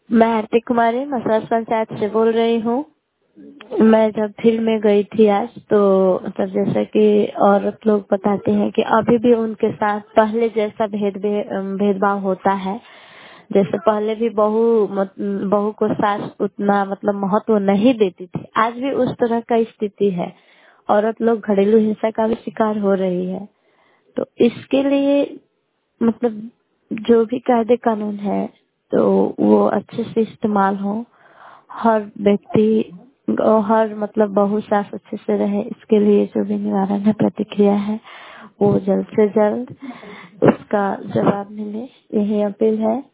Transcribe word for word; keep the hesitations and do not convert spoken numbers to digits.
मैं आरती कुमारी मसाज पंचायत से बोल रही हूँ। मैं जब फील्ड में गई थी आज, तो मतलब जैसा कि औरत लोग बताते हैं कि अभी भी उनके साथ पहले जैसा भेद भेदभाव होता है। जैसे पहले भी बहू मत- बहू को सास उतना मतलब महत्व नहीं देती थी, आज भी उस तरह का स्थिति है। औरत लोग घरेलू हिंसा का भी शिकार हो रही है। तो इसके लिए मतलब जो भी कायदे कानून है तो वो अच्छे से इस्तेमाल हो। हर व्यक्ति और हर मतलब बहू सास अच्छे से रहे, इसके लिए जो भी निवारण है, प्रतिक्रिया है, वो जल्द से जल्द उसका जवाब मिले, यही अपील है।